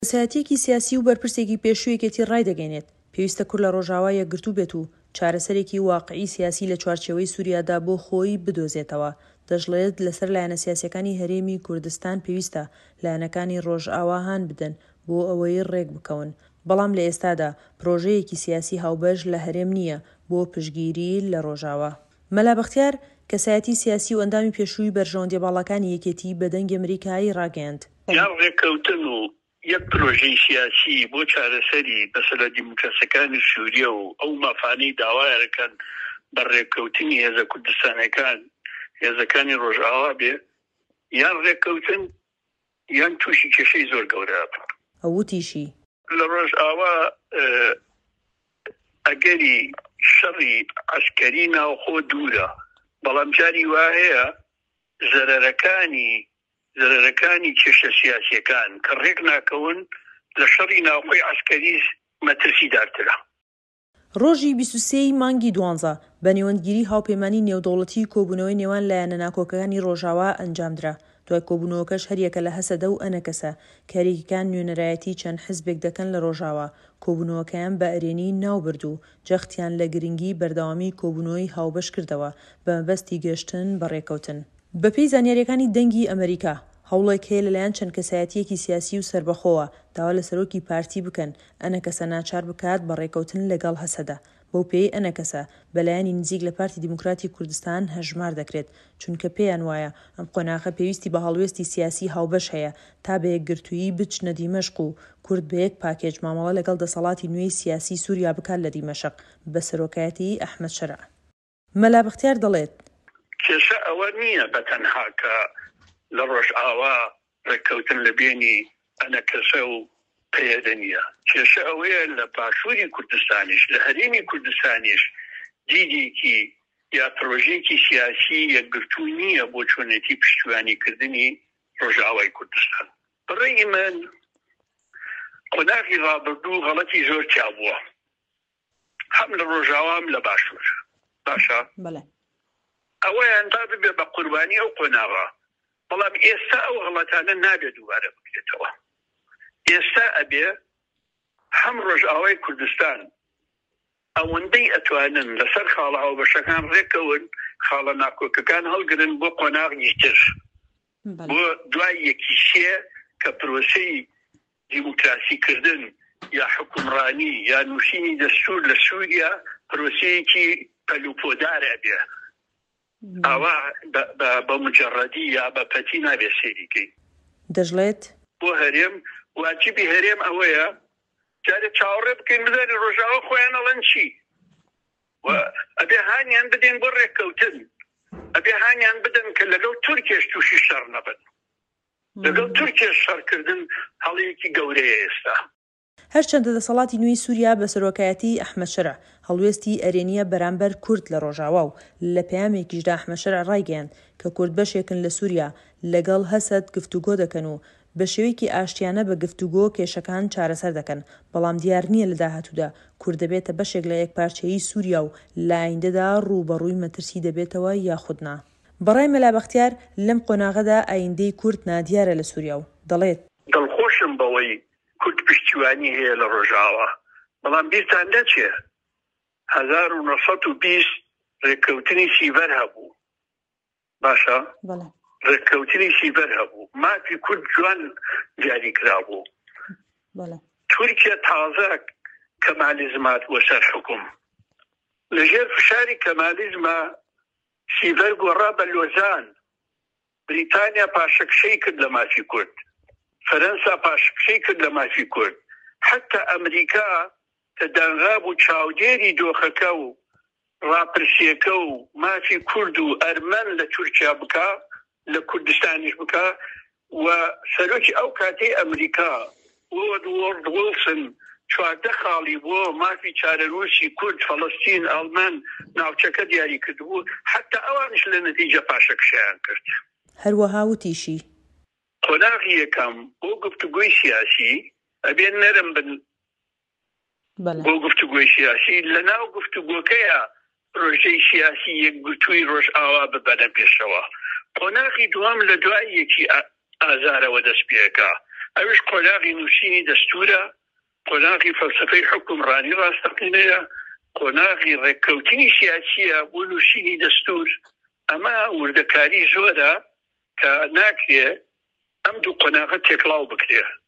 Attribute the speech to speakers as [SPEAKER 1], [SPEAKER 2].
[SPEAKER 1] سەیاتیەکی سیاسی و بەرپرسێکی پێشوویەکێتی ڕایدەگەێنێت پێویستە کورد لە ڕۆژاوا یەکگرتوو بێت و چارەسەرێکی واقعی سیاسی لە چوارچێوەی سووریادا بۆ خۆی بدۆزێتەوە. دەژڵێت لەسەر لایەنە سیاسیەکانی هەرێمی کوردستان پێویستە لایەنەکانی ڕۆژئاوا هان بدەن بۆ ئەوەی ڕێک بکەون، بەڵام لە ئێستادا پرۆژەیەکی سیاسی هاوبەش لە هەرێم نییە بۆ پشتگیری لە ڕۆژاوا. مەلا بەختیار کەسایەتی سیاسی و ئەندامی پێشووی بەرژەوەندیە باڵەکانی یەکێتی بە دەنگی ئەمریکایی ڕاگەیاند.
[SPEAKER 2] ڕێککەوتن و یەک پرۆژەی سیاسی بۆ چارەسەری بەسەرە دیموکراسیەکانی سووریا و ئەو مافانەی داوایەکەن بە ڕێککەوتنی هێزە کوردستانەکان هێزەکانی ڕۆژئاوا بێ، یان ڕێککەوتن یان تووشی کێشەی زۆر گەورەیە.
[SPEAKER 1] ئەوتیشی
[SPEAKER 2] لە ڕۆژئاوا ئەگەری شەڕی عەسکەری ناوخۆ دوورە، بەڵام جاری وایە زەرەرەکانی کێشە سیاسیەکان کە ڕێک ناکەون لە شەڕی ناوخۆی عەسکەری مەترسیدارترە.
[SPEAKER 1] ڕۆژی 23 مانگی 12 بە نێوەندگیری هاوپەیمانی نێودەوڵەتی کۆبوونەوەی نێوان لایەنە ناکۆکەکانی ڕۆژاوا ئەنجامدرا. دوای کۆبوونەوەکەش هەریەکە لە هەسەدە و ئەنەکەسە کاریکەکان نوێنەرایەتی چەند حزبێک دەکەن لە ڕۆژاوا. کۆبوونەوەکەیان بە ئەرێنی ناوبرد و جەختیان لە گرنگی بەردەوامی کۆبوونەوەی هاوبەش کردەوە بە مەبەستی گەشتن بە ڕێکەوتن. بەپێی زانیاریەکانی دەنگی ئەمریکا، هەوڵێک هەیە لەلایەن چەند کەسایەتیەکی سیاسی و سەربەخۆوە داوا لە سەرۆکی پارتی بکەن ئەنەکەسە ناچار بکات بە ڕێکەوتن لەگەڵ هەسەدا. بەو پێی ئەنەکەسە بەلایانی نزیک لە پارتی دیموکراتی کوردستان هەژمار دەکرێت، چونکە پێیان وایە ئەم قۆناغە پێویستی بە هەڵوێستی سیاسی هاوبەش هەیە تا بە یەکگرتووی بچنە دیمەشق و کورد بە یەک پاکێج مامەڵە لەگەڵ دەسەڵاتی نوێی سیاسی سووریا بکات لە دیمەشق بە سەرۆکایەتی ئەحمەد شەرع. مەلا بەختیار دەڵێت
[SPEAKER 2] کێشە ئەوە نییە بەتەنها کە لە ڕۆژئاوا ڕێککەوتن لە بینی ئەنەکەسە و پەیەدە نییە، کێشە ئەوەیە لە باشووری کوردستانیش لە هەرێمی کوردستانیش دیدێکی یا پرۆژێکی سیاسی یەکگرتوو نییە بۆ چۆنێتی پشتیوانیکردنی ڕۆژئاوای کوردستان. بەڕێی من قۆناغی ڕابردوو غەڵەتی زۆر چابووە، هەم لە ڕۆژئاوا هەم لە باشوور. باشە ئەوەیان دا ببێ بە قوربانی ئەو قۆناغا، بەڵام ئێستا ئەو غەڵەتانە نابێت دووبارە بکرێتەوە. ئێستا ئەبێ هەم ڕۆژئاوای کوردستان ئەوەندەی ئەتوانن لەسەر خاڵە هاوبەشەکان ڕێکەون، خاڵە ناکۆکەکان هەڵگرن بۆ قۆناغی تر، بۆ دوای یەکیشیە کە پرۆسەی دیموکراسیکردن یا حکومڕانی یا نووسینی دەستوور لە سووریا پرۆسەیەکی پەلوپۆدارە بێ، ئەوە بە مجەڕەدی یا بە پەتی نابێ سێریکەی.
[SPEAKER 1] دەژڵێت
[SPEAKER 2] بۆ هەرێم واجبی هەرێم ئەوەیە جارێ چاوەڕێ بکەین بزانین ڕۆژئاوا خۆیان ئەڵەن چی، ئەبێ هانیان بدەین بۆ ڕێککەوتن، ئەبێ هانیان بدەن کە لەگەڵ تورکیاش تووشی شەڕ نەبن. لەگەڵ تورکیاش شەڕکردن هەڵەیەکی گەورەیە ئێستا.
[SPEAKER 1] هەرچەندە دەسەڵاتی نوێی سووریا بە سەرۆکایەتی ئەحمەد شەرع هەڵوێستی ئەرێنیە بەرامبەر کورد لە ڕۆژاوا و لە پەیامێکیشدا ئەحمەد شەرع ڕایگەیاند کە کورد بەشێکن لە سووریا لەگەڵ هەسەد گفتوگۆ دەکەن و بە شێوەیەکی ئاشتیانە بە گفتوگۆ کێشەکان چارەسەر دەکەن، بەڵام دیار نییە لە داهاتوودا کورد دەبێتە بەشێک لە یەکپارچەیی سووریا و لە ئایندەدا ڕووبەڕووی مەترسی دەبێتەوە یاخودنا. بەڕای مەلا بەختیار لەم قۆناغەدا ئایندەی کورد نادیارە لە سووریا و دەڵێت
[SPEAKER 2] دڵخۆشم بەوەی کورد پشتیوانی هەیە لە ڕۆژئاوا، بەڵام بیرتان نەچێ 1920 ڕێککەوتنی سیڤەر هەبوو. باشە؟ ڕێککەوتنی سیڤەر هەبوو، مافی کورد جوان دیاری کرابوو. تورکیا تازە کەمالیزمات وە سەر حکوم، لەژێر فشاری کەمالیزمە سیڤەر گۆڕا بە لۆزان، بریتانیا پاشەکشەی کرد لە مافی کورد، فەرەنسا پاشەکشەی کرد لە مافی کورد، حتا ئەمریکا کە دەنغاب و چاودێری دۆخەکە و ڕاپرسیەکە و مافی کورد و ئەرمەن لە تورکیا بکە، لە کوردستانیش بکە، و سەرۆکی ئەو کاتەی ئەمریکا وۆرد ویلسن 14 خاڵی بۆ مافی چارەنووسی کورد فەڵەستین ئەڵمان ناوچەکە دیاری کردبوو، حتا ئەوانش لە نەتیجە پاشەکشەیان کرد.
[SPEAKER 1] هەروەها وتیشی
[SPEAKER 2] قۆناغی یەکەم بۆ گفتوگۆی سیاسی ئەبێ نەرم بن بۆ گفتوگۆی سیاسی، لە ناو گفتوگۆکەیە ڕۆژەی سیاسی یەکگرتووی ڕۆژئاوا ببەنە پێشەوە. قۆناغی دوام لە دوای یەکی ئازارەوە دەست پێکا، ئەوش قۆناغی نووسینی دەستورە، قۆناغی فەلسفەی حکومڕانی ڕاستەقینەیە، قۆناغی ڕێککەوتنی سیاسیە بۆ نووسینی دەستور. ئەمە وردەکاری زۆرە کە ناکرێ ئەم دوو قۆناغە تێکڵاو بکرێ.